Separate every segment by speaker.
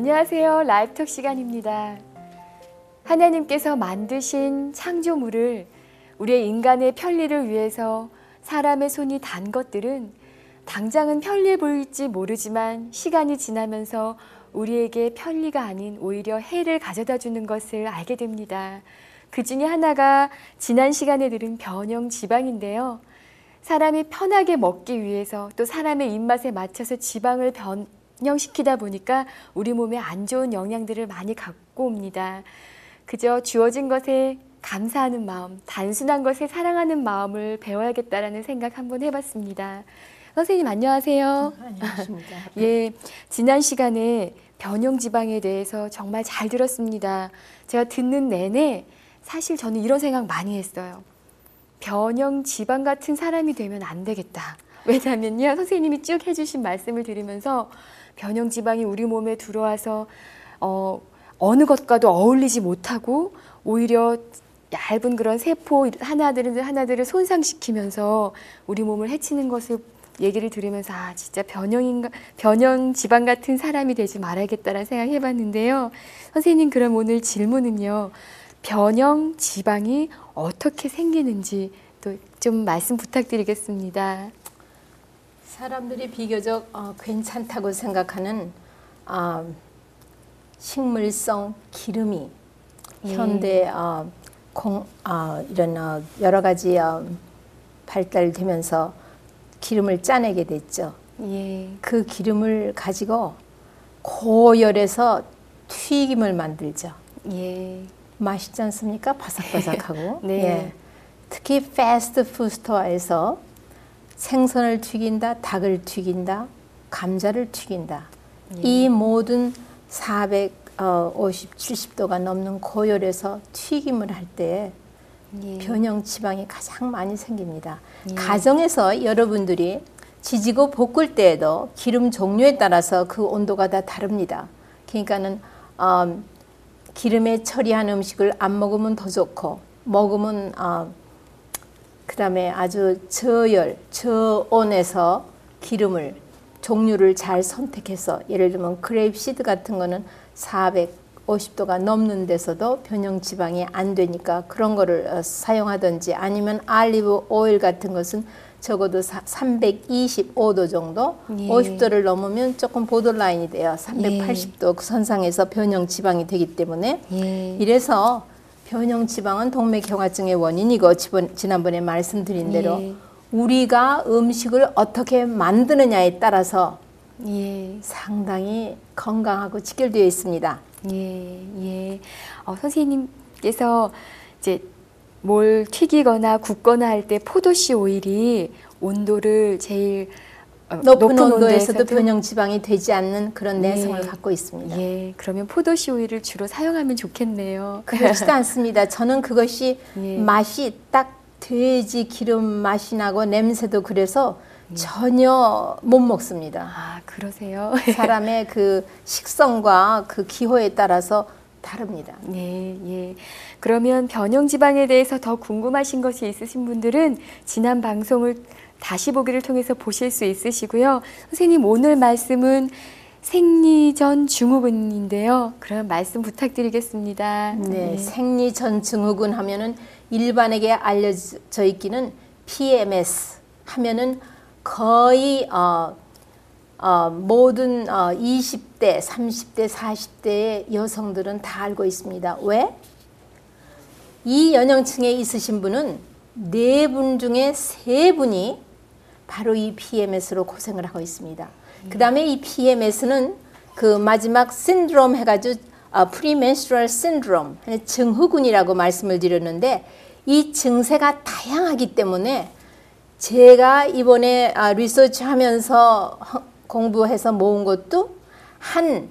Speaker 1: 안녕하세요. 라이프톡 시간입니다. 하나님께서 만드신 창조물을 우리의 인간의 편리를 위해서 사람의 손이 단 것들은 당장은 편리해 보일지 모르지만 시간이 지나면서 우리에게 편리가 아닌 오히려 해를 가져다 주는 것을 알게 됩니다. 그 중에 하나가 지난 시간에 들은 변형 지방인데요. 사람이 편하게 먹기 위해서 또 사람의 입맛에 맞춰서 지방을 변형시키다 보니까 우리 몸에 안 좋은 영향들을 많이 갖고 옵니다. 그저 주어진 것에 감사하는 마음, 단순한 것에 사랑하는 마음을 배워야겠다라는 생각 한번 해봤습니다. 선생님 안녕하세요.
Speaker 2: 안녕하십니까.
Speaker 1: 예, 지난 시간에 변형 지방에 대해서 정말 잘 들었습니다. 제가 듣는 내내 사실 저는 이런 생각 많이 했어요. 변형 지방 같은 사람이 되면 안 되겠다. 왜냐면요, 선생님이 쭉 해주신 말씀을 들으면서 변형 지방이 우리 몸에 들어와서 어느 것과도 어울리지 못하고 오히려 얇은 그런 세포 하나들을 손상시키면서 우리 몸을 해치는 것을 얘기를 들으면서 진짜 변형 지방 같은 사람이 되지 말아야겠다라는 생각을 해봤는데요. 선생님, 그럼 오늘 질문은요. 변형 지방이 어떻게 생기는지 또 좀 말씀 부탁드리겠습니다.
Speaker 2: 사람들이 비교적 괜찮다고 생각하는 식물성 기름이 현대 이런 여러 가지 발달되면서 기름을 짜내게 됐죠.
Speaker 1: 예.
Speaker 2: 그 기름을 가지고 고열에서 튀김을 만들죠.
Speaker 1: 예.
Speaker 2: 맛있지 않습니까? 바삭바삭하고.
Speaker 1: 네.
Speaker 2: 예. 특히 패스트푸드 스토어에서 생선을 튀긴다, 닭을 튀긴다, 감자를 튀긴다.
Speaker 1: 예.
Speaker 2: 이 모든 450, 70도가 넘는 고열에서 튀김을 할 때
Speaker 1: 예.
Speaker 2: 변형 지방이 가장 많이 생깁니다.
Speaker 1: 예.
Speaker 2: 가정에서 여러분들이 지지고 볶을 때에도 기름 종류에 따라서 그 온도가 다 다릅니다. 그러니까는 기름에 처리한 음식을 안 먹으면 더 좋고 먹으면 그 다음에 아주 저열, 저온에서 기름을 종류를 잘 선택해서 예를 들면 그레이프시드 같은 거는 450도가 넘는 데서도 변형 지방이 안 되니까 그런 거를 사용하든지 아니면 알리브 오일 같은 것은 적어도 325도 정도,
Speaker 1: 예.
Speaker 2: 50도를 넘으면 조금 보더라인이 돼요. 380도 그 선상에서 변형 지방이 되기 때문에
Speaker 1: 예.
Speaker 2: 이래서 변형 지방은 동맥경화증의 원인이고 지난번에 말씀드린 대로
Speaker 1: 예.
Speaker 2: 우리가 음식을 어떻게 만드느냐에 따라서
Speaker 1: 예.
Speaker 2: 상당히 건강하고 직결되어 있습니다.
Speaker 1: 예. 예. 선생님께서 이제 뭘 튀기거나 굽거나 할 때 포도씨 오일이 온도를 제일
Speaker 2: 높은 온도에서도 변형 지방이 되지 않는 그런 내성을
Speaker 1: 예.
Speaker 2: 갖고 있습니다.
Speaker 1: 예, 그러면 포도씨 오일을 주로 사용하면 좋겠네요.
Speaker 2: 그렇지도 않습니다. 저는 그것이
Speaker 1: 예.
Speaker 2: 맛이 딱 돼지 기름 맛이 나고 냄새도 그래서 전혀 못 먹습니다.
Speaker 1: 아, 그러세요?
Speaker 2: 사람의 그 식성과 그 기호에 따라서 다릅니다.
Speaker 1: 예, 예. 그러면 변형 지방에 대해서 더 궁금하신 것이 있으신 분들은 지난 방송을 다시 보기를 통해서 보실 수 있으시고요. 선생님, 오늘 말씀은 생리전 증후군인데요. 그럼 말씀 부탁드리겠습니다.
Speaker 2: 네, 생리전 증후군 하면은 일반에게 알려져 있기는 PMS 하면은 거의 모든 20대, 30대, 40대의 여성들은 다 알고 있습니다. 왜? 이 연령층에 있으신 분은 4분 중에 3분이 바로 이 PMS로 고생을 하고 있습니다. 그 다음에 이 PMS는 그 마지막 신드롬 해가지고 프리멘스트럴 신드롬, 증후군이라고 말씀을 드렸는데 이 증세가 다양하기 때문에 제가 이번에 리서치하면서 공부해서 모은 것도 한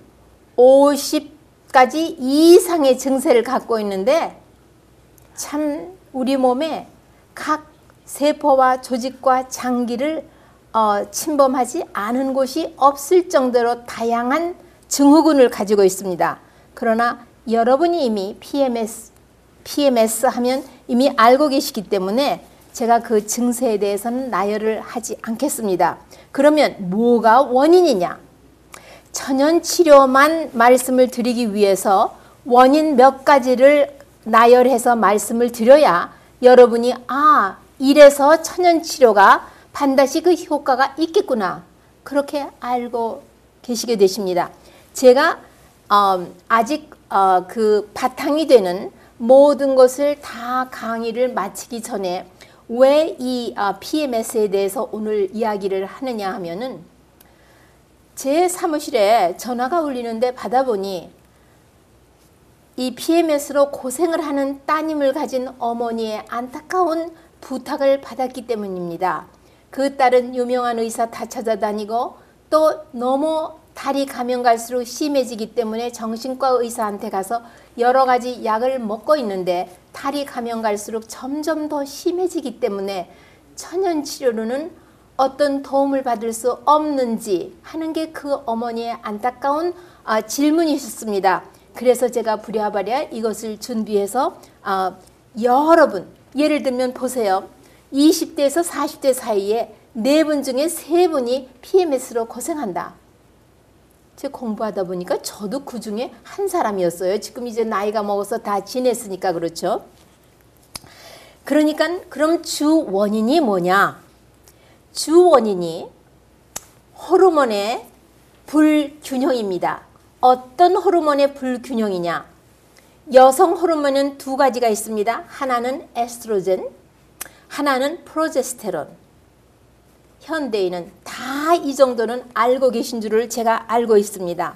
Speaker 2: 50가지 이상의 증세를 갖고 있는데 참 우리 몸에 각 세포와 조직과 장기를 침범하지 않은 곳이 없을 정도로 다양한 증후군을 가지고 있습니다. 그러나 여러분이 이미 PMS 하면 이미 알고 계시기 때문에 제가 그 증세에 대해서는 나열을 하지 않겠습니다. 그러면 뭐가 원인이냐? 천연 치료만 말씀을 드리기 위해서 원인 몇 가지를 나열해서 말씀을 드려야 여러분이 이래서 천연 치료가 반드시 그 효과가 있겠구나, 그렇게 알고 계시게 되십니다. 제가 아직 그 바탕이 되는 모든 것을 다 강의를 마치기 전에 왜 이 PMS에 대해서 오늘 이야기를 하느냐 하면은, 제 사무실에 전화가 울리는데 받아보니 이 PMS로 고생을 하는 따님을 가진 어머니의 안타까운 부탁을 받았기 때문입니다. 그 딸은 유명한 의사 다 찾아다니고 또 너무 달이 가면 갈수록 심해지기 때문에 정신과 의사한테 가서 여러 가지 약을 먹고 있는데 달이 가면 갈수록 점점 더 심해지기 때문에 천연치료로는 어떤 도움을 받을 수 없는지 하는 게 그 어머니의 안타까운 질문이셨습니다. 그래서 제가 부랴부랴 이것을 준비해서 여러분, 예를 들면 보세요. 20대에서 40대 사이에 4분 중에 3분이 PMS로 고생한다. 제가 공부하다 보니까 저도 그 중에 한 사람이었어요. 지금 이제 나이가 먹어서 다 지냈으니까 그렇죠. 그러니까 그럼 주 원인이 뭐냐? 주 원인이 호르몬의 불균형입니다. 어떤 호르몬의 불균형이냐? 여성 호르몬은 2가지가 있습니다. 하나는 에스트로겐, 하나는 프로제스테론. 현대인은 다 이 정도는 알고 계신 줄을 제가 알고 있습니다.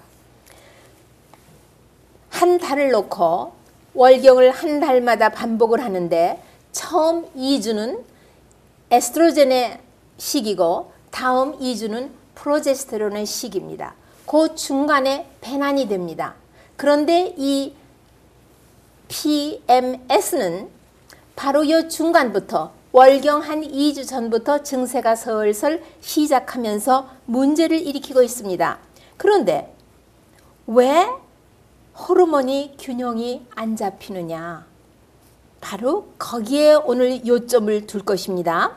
Speaker 2: 한 달을 놓고 월경을 한 달마다 반복을 하는데 처음 2주는 에스트로겐의 시기고 다음 2주는 프로제스테론의 시기입니다. 그 중간에 배난이 됩니다. 그런데 이 PMS는 바로 이 중간부터 월경 한 2주 전부터 증세가 슬슬 시작하면서 문제를 일으키고 있습니다. 그런데 왜 호르몬이 균형이 안 잡히느냐? 바로 거기에 오늘 요점을 둘 것입니다.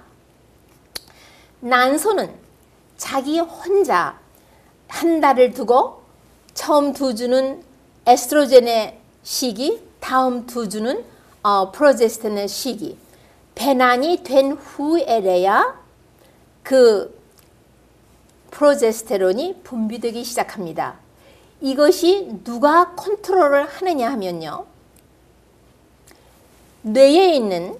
Speaker 2: 난소는 자기 혼자 한 달을 두고 처음 2주는 에스트로겐의 시기, 다음 2주는 프로제스테론의 시기, 배난이 된 후에래야 그 프로제스테론이 분비되기 시작합니다. 이것이 누가 컨트롤을 하느냐 하면요, 뇌에 있는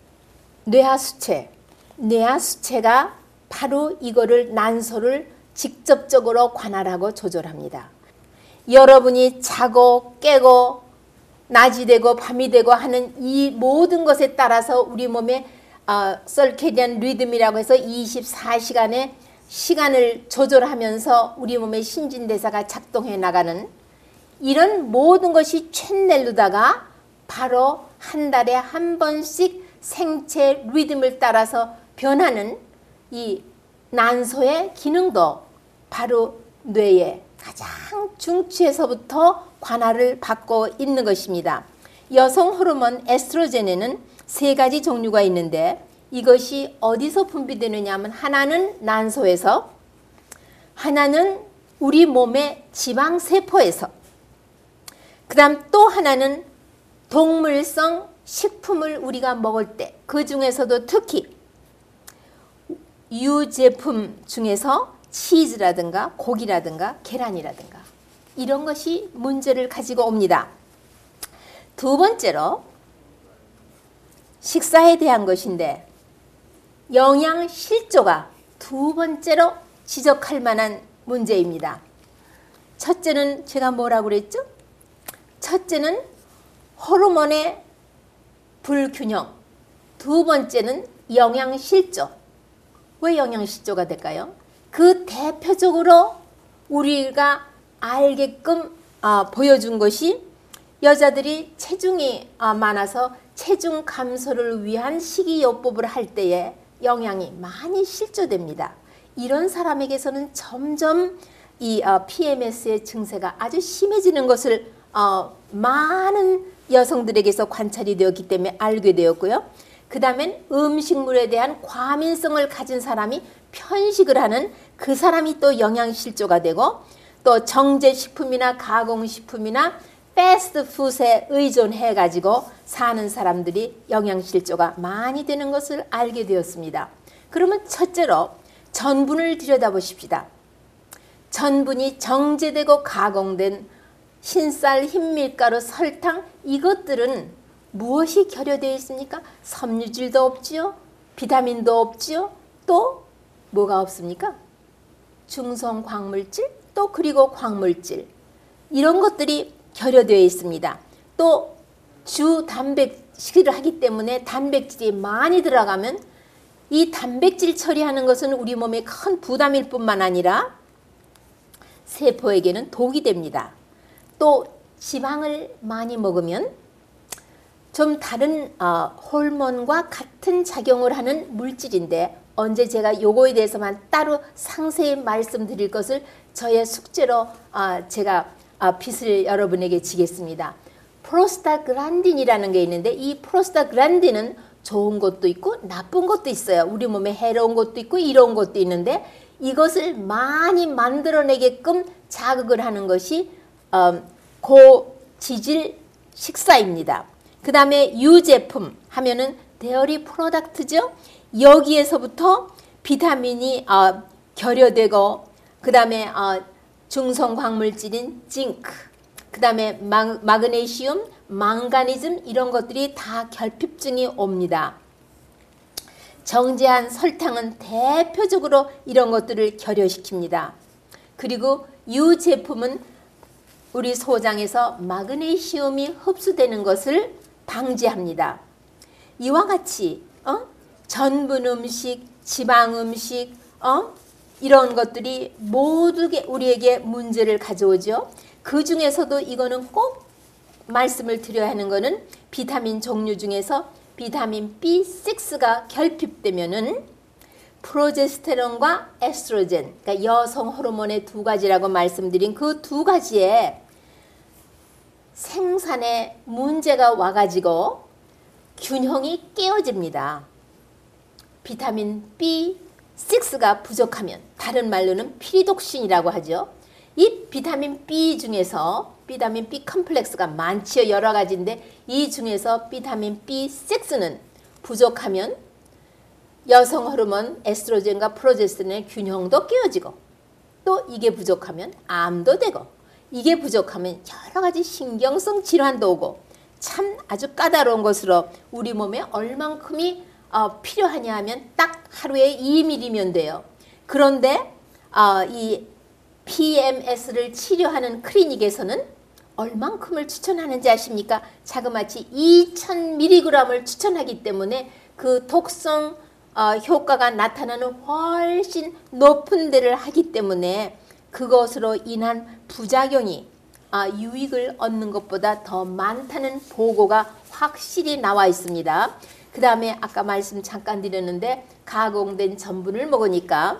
Speaker 2: 뇌하수체가 바로 이거를 난소를 직접적으로 관할하고 조절합니다. 여러분이 자고 깨고 낮이 되고 밤이 되고 하는 이 모든 것에 따라서 우리 몸의 서케디안 리듬이라고 해서 24시간의 시간을 조절하면서 우리 몸의 신진대사가 작동해 나가는 이런 모든 것이 촨넬루다가 바로 한 달에 한 번씩 생체 리듬을 따라서 변하는 이 난소의 기능도 바로 뇌의 가장 중추에서부터 관할을 받고 있는 것입니다. 여성 호르몬 에스트로겐에는 3가지 종류가 있는데 이것이 어디서 분비되느냐 하면 하나는 난소에서, 하나는 우리 몸의 지방세포에서, 그 다음 또 하나는 동물성 식품을 우리가 먹을 때, 그 중에서도 특히 유제품 중에서 치즈라든가 고기라든가 계란이라든가 이런 것이 문제를 가지고 옵니다. 2번째로 식사에 대한 것인데 영양실조가 2번째로 지적할 만한 문제입니다. 첫째는 제가 뭐라고 그랬죠? 첫째는 호르몬의 불균형, 2번째는 영양실조. 왜 영양실조가 될까요? 그 대표적으로 우리가 알게끔 보여준 것이 여자들이 체중이 많아서 체중 감소를 위한 식이요법을 할 때에 영양이 많이 실조됩니다. 이런 사람에게서는 점점 이 PMS의 증세가 아주 심해지는 것을 많은 여성들에게서 관찰이 되었기 때문에 알게 되었고요. 그 다음엔 음식물에 대한 과민성을 가진 사람이 편식을 하는 그 사람이 또 영양실조가 되고, 또 정제식품이나 가공식품이나 패스트푸드에 의존해 가지고 사는 사람들이 영양실조가 많이 되는 것을 알게 되었습니다. 그러면 첫째로 전분을 들여다보십시다. 전분이 정제되고 가공된 흰쌀, 흰밀가루, 설탕 이것들은 무엇이 결여되어 있습니까? 섬유질도 없지요. 비타민도 없지요. 또 뭐가 없습니까? 중성 광물질, 또 그리고 광물질 이런 것들이 결여되어 있습니다. 또 주 단백질을 하기 때문에 단백질이 많이 들어가면 이 단백질 처리하는 것은 우리 몸에 큰 부담일 뿐만 아니라 세포에게는 독이 됩니다. 또 지방을 많이 먹으면 좀 다른 호르몬과 같은 작용을 하는 물질인데 언제 제가 요거에 대해서만 따로 상세히 말씀드릴 것을 저의 숙제로 제가 빚을 여러분에게 지겠습니다. 프로스타글란딘이라는 게 있는데 이 프로스타글란딘은 좋은 것도 있고 나쁜 것도 있어요. 우리 몸에 해로운 것도 있고 이로운 것도 있는데 이것을 많이 만들어내게끔 자극을 하는 것이 고지질 식사입니다. 그 다음에 유제품 하면은 데어리 프로덕트죠. 여기에서부터 비타민이 결여되고 그 다음에 중성 광물질인 징크, 그 다음에 마그네슘, 망가니즘 이런 것들이 다 결핍증이 옵니다. 정제한 설탕은 대표적으로 이런 것들을 결여시킵니다. 그리고 유제품은 우리 소장에서 마그네슘이 흡수되는 것을 방지합니다. 이와 같이 전분 음식, 지방 음식, 이런 것들이 모두 우리에게 문제를 가져오죠. 그 중에서도 이거는 꼭 말씀을 드려야 하는 것은 비타민 종류 중에서 비타민 B6가 결핍되면은 프로제스테론과 에스트로겐, 그러니까 여성 호르몬의 두 가지라고 말씀드린 그 두 가지의 생산에 문제가 와가지고 균형이 깨어집니다. 비타민 B6가 부족하면 다른 말로는 피리독신이라고 하죠. 이 비타민 B 중에서 비타민 B 컴플렉스가 많지요. 여러 가지인데 이 중에서 비타민 B6는 부족하면 여성 호르몬 에스트로겐과 프로제스테론의 균형도 깨어지고 또 이게 부족하면 암도 되고 이게 부족하면 여러 가지 신경성 질환도 오고 참 아주 까다로운 것으로 우리 몸에 얼만큼이 필요하냐 하면 딱 하루에 2ml면 돼요. 그런데 이 PMS를 치료하는 클리닉에서는 얼만큼을 추천하는지 아십니까? 자그마치 2000mg을 추천하기 때문에 그 독성 효과가 나타나는 훨씬 높은 데를 하기 때문에 그것으로 인한 부작용이 유익을 얻는 것보다 더 많다는 보고가 확실히 나와 있습니다. 그 다음에 아까 말씀 잠깐 드렸는데 가공된 전분을 먹으니까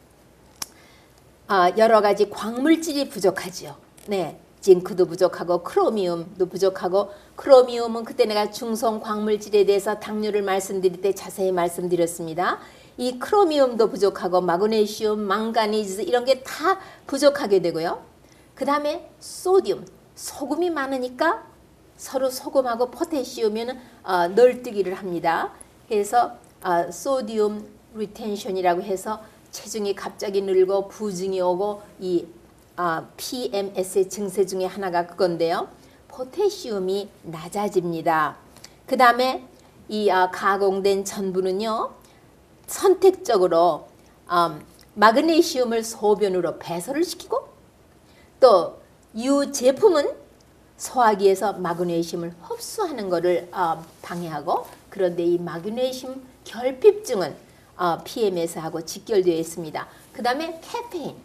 Speaker 2: 여러 가지 광물질이 부족하죠. 네, 징크도 부족하고 크로미움도 부족하고 크로미움은 그때 내가 중성 광물질에 대해서 당뇨를 말씀드릴 때 자세히 말씀드렸습니다. 이 크로미움도 부족하고 마그네슘, 망가니즈 이런 게 다 부족하게 되고요. 그 다음에 소듐, 소금이 많으니까 서로 소금하고 포타시움은 널뛰기를 합니다. 그래서 소듐 리텐션이라고 해서 체중이 갑자기 늘고 부증이 오고 이 PMS의 증세 중에 하나가 그건데요. 포타시움이 낮아집니다. 그 다음에 이 가공된 전분은요. 선택적으로 마그네슘을 소변으로 배설을 시키고 또 유제품은 소화기에서 마그네슘을 흡수하는 것을 방해하고 그런데 이 마그네슘 결핍증은 PMS하고 직결되어 있습니다. 그 다음에 카페인.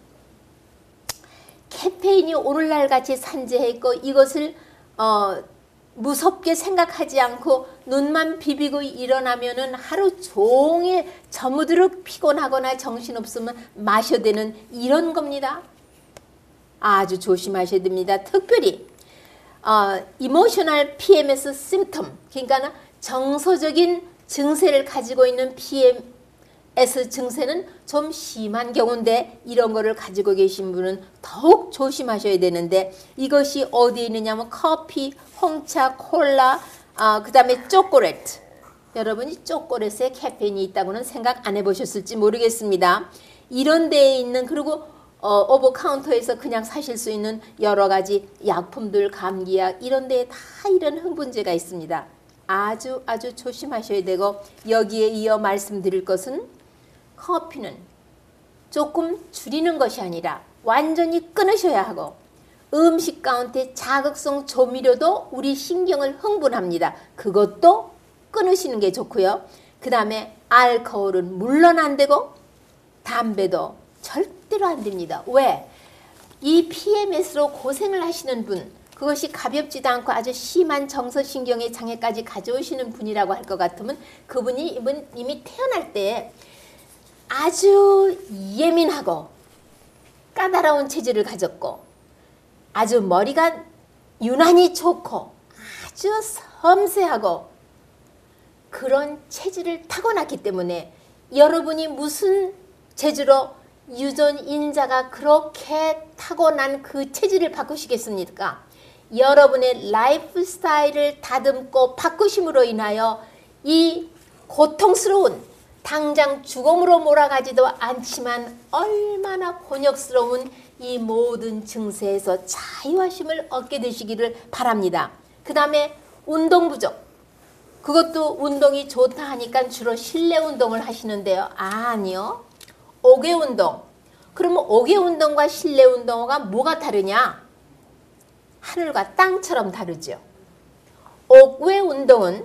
Speaker 2: 카페인이 오늘날 같이 산재해 있고 이것을 무섭게 생각하지 않고 눈만 비비고 일어나면은 하루 종일 저무드럭 피곤하거나 정신없으면 마셔야 되는 이런 겁니다. 아주 조심하셔야 됩니다. 특별히 이모셔널 PMS 심텀 그러니까 정서적인 증세를 가지고 있는 증세는 좀 심한 경우인데 이런 거를 가지고 계신 분은 더욱 조심하셔야 되는데 이것이 어디에 있느냐면 커피, 홍차, 콜라, 그 다음에 초콜릿. 여러분이 초콜릿에 카페인이 있다고는 생각 안 해보셨을지 모르겠습니다. 이런 데에 있는 그리고 오버 카운터에서 그냥 사실 수 있는 여러 가지 약품들, 감기약 이런 데에 다 이런 흥분제가 있습니다. 아주 조심하셔야 되고 여기에 이어 말씀드릴 것은 커피는 조금 줄이는 것이 아니라 완전히 끊으셔야 하고 음식 가운데 자극성 조미료도 우리 신경을 흥분합니다. 그것도 끊으시는 게 좋고요. 그 다음에 알코올은 물론 안 되고 담배도 절대로 안 됩니다. 왜? 이 PMS로 고생을 하시는 분, 그것이 가볍지도 않고 아주 심한 정서신경의 장애까지 가져오시는 분이라고 할 것 같으면 그분이 이미 태어날 때 아주 예민하고 까다로운 체질을 가졌고 아주 머리가 유난히 좋고 아주 섬세하고 그런 체질을 타고났기 때문에 여러분이 무슨 재주로 유전인자가 그렇게 타고난 그 체질을 바꾸시겠습니까? 여러분의 라이프 스타일을 다듬고 바꾸심으로 인하여 이 고통스러운 당장 죽음으로 몰아가지도 않지만 얼마나 곤욕스러운 이 모든 증세에서 자유하심을 얻게 되시기를 바랍니다. 그 다음에 운동 부족. 그것도 운동이 좋다 하니까 주로 실내 운동을 하시는데요. 아니요. 옥외 운동. 그러면 옥외 운동과 실내 운동과 뭐가 다르냐? 하늘과 땅처럼 다르죠. 옥외 운동은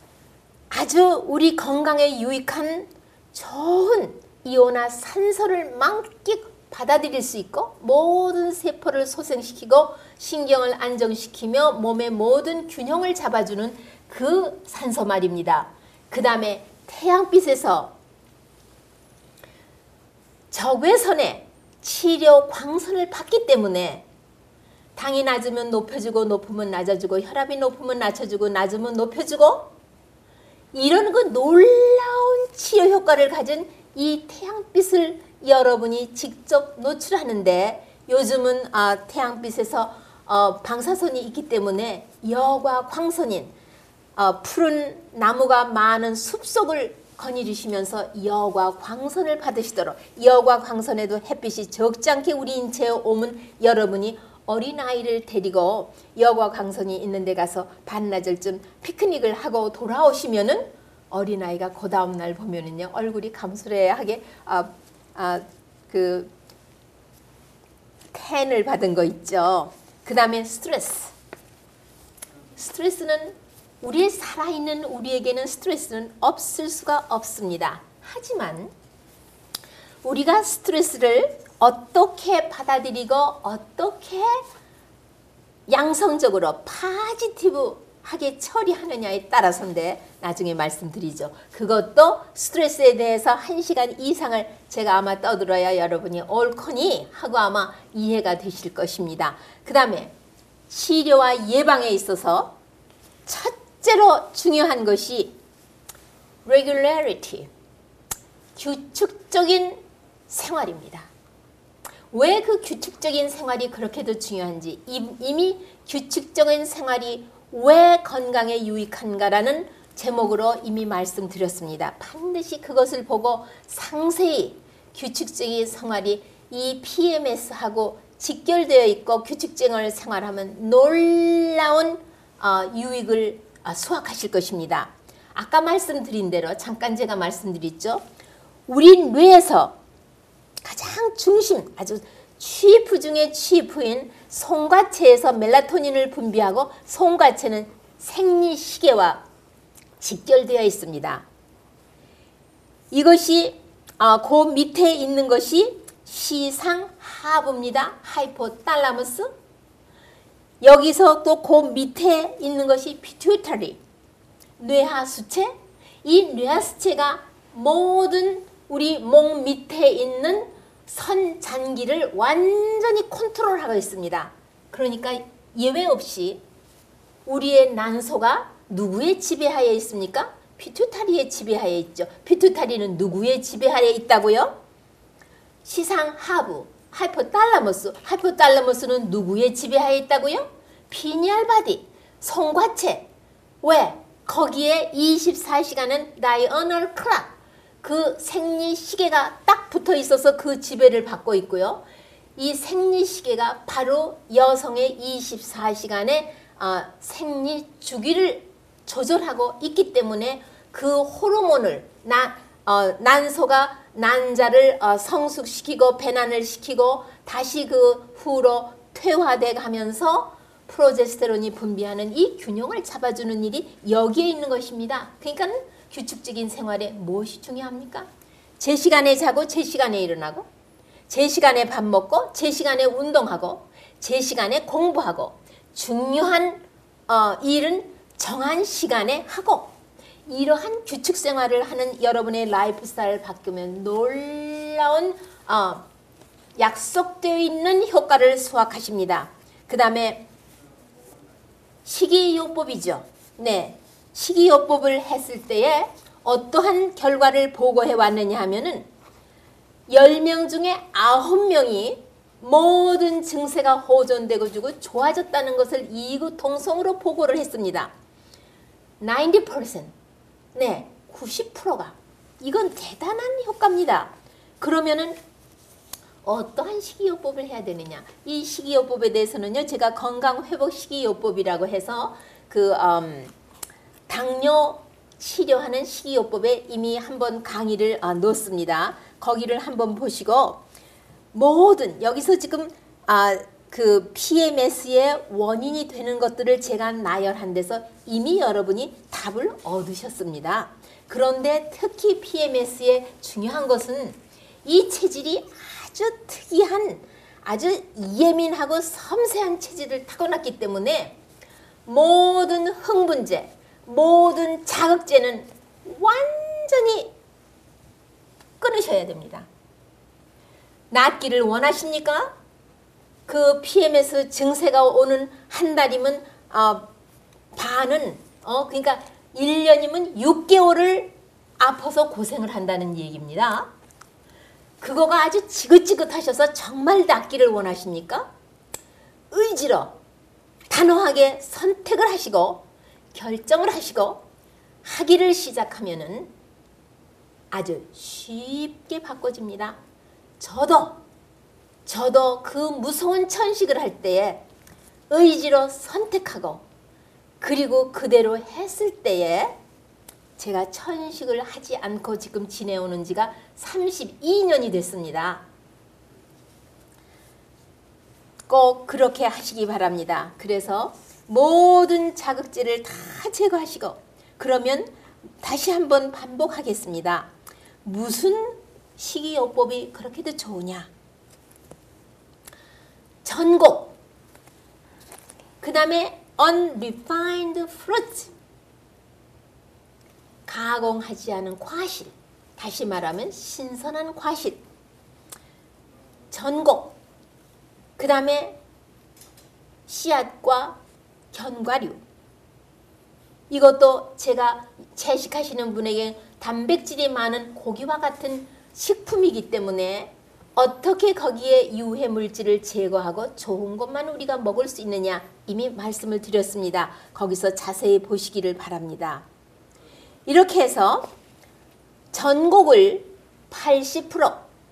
Speaker 2: 아주 우리 건강에 유익한 좋은 이온화 산소를 만끽 받아들일 수 있고 모든 세포를 소생시키고 신경을 안정시키며 몸의 모든 균형을 잡아주는 그 산소 말입니다. 그 다음에 태양빛에서 적외선의 치료 광선을 받기 때문에 당이 낮으면 높여주고 높으면 낮아주고 혈압이 높으면 낮춰주고 낮으면 높여주고 이런 그 놀라운 치료 효과를 가진 이 태양빛을 여러분이 직접 노출하는데 요즘은 태양빛에서 방사선이 있기 때문에 여과 광선인 푸른 나무가 많은 숲속을 거닐으시면서 여과 광선을 받으시도록 여과 광선에도 햇빛이 적지 않게 우리 인체에 오면 여러분이 어린아이를 데리고 여과 광선이 있는 데 가서 반나절쯤 피크닉을 하고 돌아오시면은 어린아이가 그 다음날 보면은요 얼굴이 감수레하게 그 탠을 받은 거 있죠. 그 다음에 스트레스는 우리의 살아있는 우리에게는 스트레스는 없을 수가 없습니다. 하지만 우리가 스트레스를 어떻게 받아들이고 어떻게 양성적으로 파지티브하게 처리하느냐에 따라서인데 나중에 말씀드리죠. 그것도 스트레스에 대해서 1시간 이상을 제가 아마 떠들어야 여러분이 옳거니 하고 아마 이해가 되실 것입니다. 그 다음에 치료와 예방에 있어서 첫째로 중요한 것이 regularity, 규칙적인 생활입니다. 왜 그 규칙적인 생활이 그렇게도 중요한지 이미 규칙적인 생활이 왜 건강에 유익한가라는 제목으로 이미 말씀드렸습니다. 반드시 그것을 보고 상세히 규칙적인 생활이 이 PMS하고 직결되어 있고 규칙적인 생활하면 놀라운 유익을 수확하실 것입니다. 아까 말씀드린 대로 잠깐 제가 말씀드렸죠. 우리 뇌에서 가장 중심, 아주 취프 중에 취프인 송과체에서 멜라토닌을 분비하고 송과체는 생리시계와 직결되어 있습니다. 이것이 그 밑에 있는 것이 시상하부입니다. 하이포탈라머스. 여기서 또 그 밑에 있는 것이 피튜이터리, 뇌하수체. 이 뇌하수체가 모든 우리 목 밑에 있는 선잔기를 완전히 컨트롤하고 있습니다. 그러니까 예외 없이 우리의 난소가 누구의 지배하에 있습니까? 피투타리의 지배하에 있죠. 피투타리는 누구의 지배하에 있다고요? 시상 하부, 하이포탈라머스. 하이포탈라머스는 누구의 지배하에 있다고요? 피니얼 바디, 송과체. 왜? 거기에 24시간은 다이어널 클락, 그 생리시계가 딱 붙어 있어서 그 지배를 받고 있고요. 이 생리시계가 바로 여성의 24시간의 생리 주기를 조절하고 있기 때문에 그 호르몬을 난소가 난자를 성숙시키고 배난을 시키고 다시 그 후로 퇴화돼 가면서 프로제스테론이 분비하는 이 균형을 잡아주는 일이 여기에 있는 것입니다. 그러니까 규칙적인 생활에 무엇이 중요합니까? 제 시간에 자고 제 시간에 일어나고 제 시간에 밥 먹고 제 시간에 운동하고 제 시간에 공부하고 중요한 일은 정한 시간에 하고 이러한 규칙 생활을 하는 여러분의 라이프 스타일을 바꾸면 놀라운 약속되어 있는 효과를 수확하십니다. 그 다음에 식이요법이죠. 네, 식이요법을 했을 때에 어떠한 결과를 보고해 왔느냐 하면은 10명 중에 9명이 모든 증세가 호전되고 주고 좋아졌다는 것을 이구동성으로 보고를 했습니다. 90%, 네, 90%가 이건 대단한 효과입니다. 그러면은 어떠한 식이요법을 해야 되느냐? 이 식이요법에 대해서는요, 제가 건강회복 식이요법이라고 해서 그 당뇨 치료하는 식이요법에 이미 한번 강의를 넣었습니다. 거기를 한번 보시고 모든 여기서 지금 그 PMS의 원인이 되는 것들을 제가 나열한 데서 이미 여러분이 답을 얻으셨습니다. 그런데 특히 PMS의 중요한 것은 이 체질이 아주 특이한 아주 예민하고 섬세한 체질을 타고났기 때문에 모든 흥분제, 모든 자극제는 완전히 끊으셔야 됩니다. 낫기를 원하십니까? 그 PMS 증세가 오는 한 달이면 반은 그러니까 1년이면 6개월을 아파서 고생을 한다는 얘기입니다. 그거가 아주 지긋지긋하셔서 정말 낫기를 원하십니까? 의지로 단호하게 선택을 하시고 결정을 하시고 하기를 시작하면은 아주 쉽게 바꿔집니다. 저도 그 무서운 천식을 할 때에 의지로 선택하고 그리고 그대로 했을 때에 제가 천식을 하지 않고 지금 지내오는 지가 32년이 됐습니다. 꼭 그렇게 하시기 바랍니다. 그래서 모든 자극제를 다 제거하시고 그러면 다시 한번 반복하겠습니다. 무슨 식이요법이 그렇게도 좋으냐? 전곡, 그 다음에 unrefined fruit, 가공하지 않은 과실, 다시 말하면 신선한 과실, 전곡, 그 다음에 씨앗과 견과류. 이것도 제가 채식하시는 분에게 단백질이 많은 고기와 같은 식품이기 때문에 어떻게 거기에 유해 물질을 제거하고 좋은 것만 우리가 먹을 수 있느냐 이미 말씀을 드렸습니다. 거기서 자세히 보시기를 바랍니다. 이렇게 해서 전곡을 80%,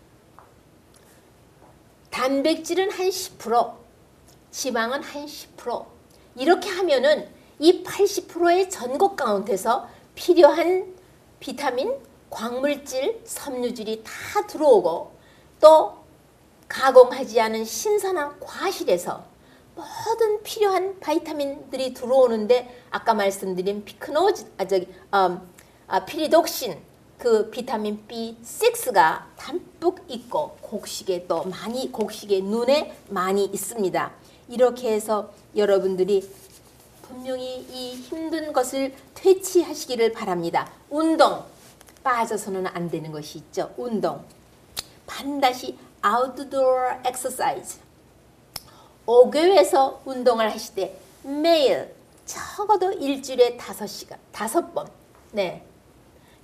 Speaker 2: 단백질은 한 10%, 지방은 한 10%, 이렇게 하면은 이 80%의 전곡 가운데서 필요한 비타민, 광물질, 섬유질이 다 들어오고 또 가공하지 않은 신선한 과실에서 모든 필요한 바이타민들이 들어오는데 아까 말씀드린 피리독신, 그 비타민 B6가 담뿍 있고 곡식에 또 많이, 곡식에 눈에 많이 있습니다. 이렇게 해서 여러분들이 분명히 이 힘든 것을 퇴치하시기를 바랍니다. 운동 빠져서는 안 되는 것이 있죠. 운동 반드시 아웃도어 엑서사이즈, 5교에서 운동을 하실 때 매일 적어도 일주일에 5번, 네,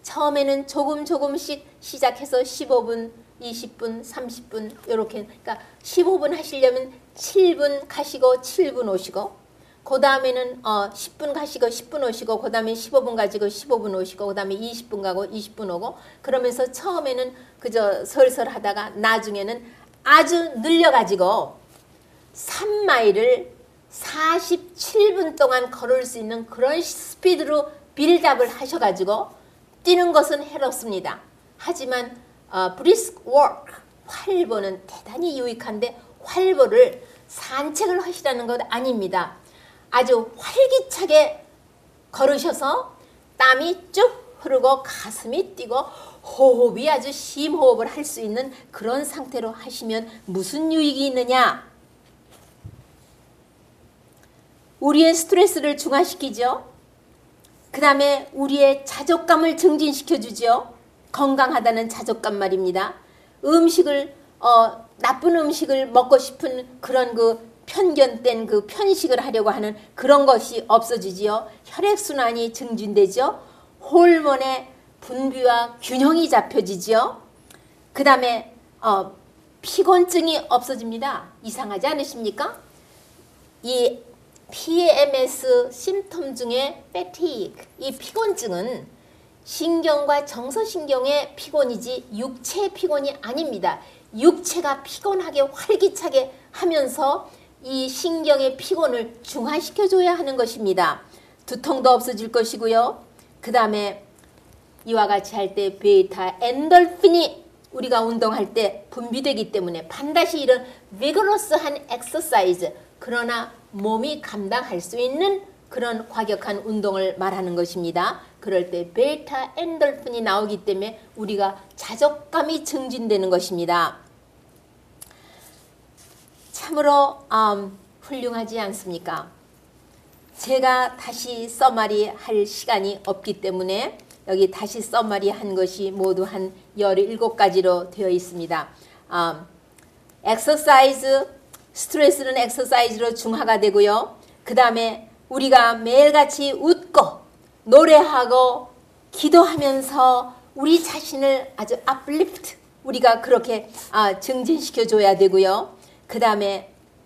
Speaker 2: 처음에는 조금씩 시작해서 15분, 20분, 30분 이렇게 그러니까 15분 하시려면 7분 가시고 7분 오시고 그 다음에는 10분 가시고 10분 오시고 그 다음에 15분 가지고 15분 오시고 그 다음에 20분 가고 20분 오고 그러면서 처음에는 그저 설설 하다가 나중에는 아주 늘려가지고 3마일을 47분 동안 걸을 수 있는 그런 스피드로 빌드업을 하셔가지고 뛰는 것은 해롭습니다. 하지만 brisk walk, 활보는 대단히 유익한데 활보를 산책을 하시라는 것 아닙니다. 아주 활기차게 걸으셔서 땀이 쭉 흐르고 가슴이 뛰고 호흡이 아주 심호흡을 할 수 있는 그런 상태로 하시면 무슨 유익이 있느냐? 우리의 스트레스를 중화시키죠. 그 다음에 우리의 자존감을 증진시켜주죠. 건강하다는 자존감 말입니다. 음식을 나쁜 음식을 먹고 싶은 그런 그 편견된 그 편식을 하려고 하는 그런 것이 없어지지요. 혈액순환이 증진되죠. 호르몬의 분비와 균형이 잡혀지죠. 그 다음에 피곤증이 없어집니다. 이상하지 않으십니까? 이 PMS 심텀 중에 fatigue, 이 피곤증은 신경과 정서신경의 피곤이지 육체의 피곤이 아닙니다. 육체가 피곤하게 활기차게 하면서 이 신경의 피곤을 중화시켜줘야 하는 것입니다. 두통도 없어질 것이고요. 그 다음에 이와 같이 할 때 베타 엔돌핀이 우리가 운동할 때 분비되기 때문에 반드시 이런 비거러스한 엑서사이즈 그러나 몸이 감당할 수 있는 그런 과격한 운동을 말하는 것입니다. 그럴 때 베타 엔돌핀이 나오기 때문에 우리가 자존감이 증진되는 것입니다. 참으로 훌륭하지 않습니까? 제가 다시 써마리 할 시간이 없기 때문에 여기 다시 써마리 한 것이 모두 한 17가지로 되어 있습니다. 엑서사이즈, 스트레스는 엑서사이즈로 중화가 되고요. 그 다음에 우리가 매일같이 웃고 노래하고 기도하면서 우리 자신을 아주 uplift 우리가 그렇게 증진시켜 줘야 되고요. 그 다음에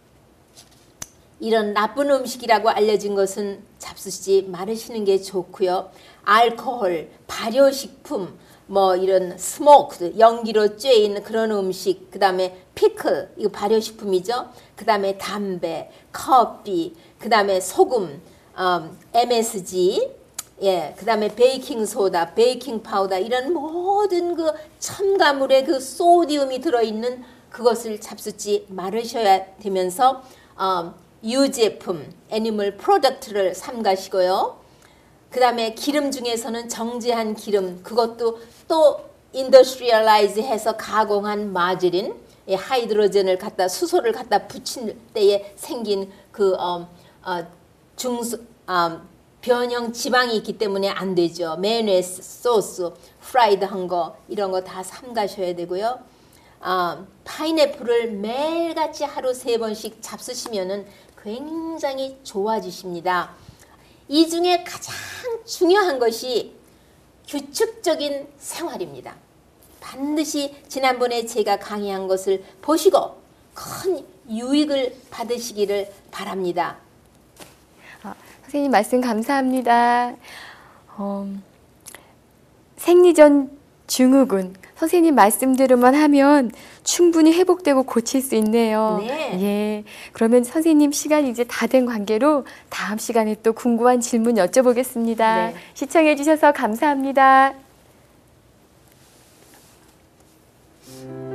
Speaker 2: 이런 나쁜 음식이라고 알려진 것은 잡수시지 말으시는 게 좋고요. 알코올, 발효식품, 뭐 이런 스모크, 연기로 쬐인 그런 음식, 그 다음에 피클, 이거 발효식품이죠. 그 다음에 담배, 커피, 그 다음에 소금, MSG, 그 다음에 베이킹 소다, 베이킹 파우더 이런 모든 그 첨가물에 그 소디움이 들어있는 그것을 잡수지 말으셔야 되면서 유제품, 애니멀 프로덕트를 삼가시고요. 그 다음에 기름 중에서는 정제한 기름, 그것도 또 인더스트리얼라이즈 해서 가공한 마제린, 하이드로젠을 갖다 수소를 갖다 붙인 때에 생긴 그 변형 지방이 있기 때문에 안 되죠. 메요네즈, 소스, 프라이드한 거 이런 거 다 삼가셔야 되고요. 파인애플을 매일같이 하루 3번씩 잡수시면은 굉장히 좋아지십니다. 이 중에 가장 중요한 것이 규칙적인 생활입니다. 반드시 지난번에 제가 강의한 것을 보시고 큰 유익을 받으시기를 바랍니다.
Speaker 1: 선생님 말씀 감사합니다. 생리전 증후군 선생님 말씀대로만 하면 충분히 회복되고 고칠 수 있네요.
Speaker 2: 네.
Speaker 1: 예. 그러면 선생님 시간이 이제 다 된 관계로 다음 시간에 또 궁금한 질문 여쭤보겠습니다.
Speaker 2: 네.
Speaker 1: 시청해 주셔서 감사합니다.